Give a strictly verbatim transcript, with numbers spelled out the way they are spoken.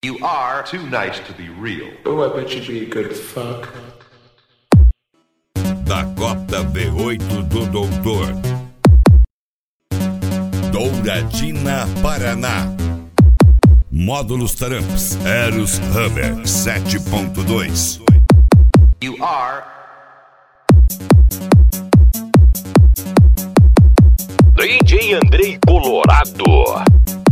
You are too nice to be real. Oh, I bet you'd be a good fuck. Dakota V oito do Doutor, Douradina, Paraná. Módulos Tramps, Eros Hammer sete ponto dois. You are D J Andrei Colorado.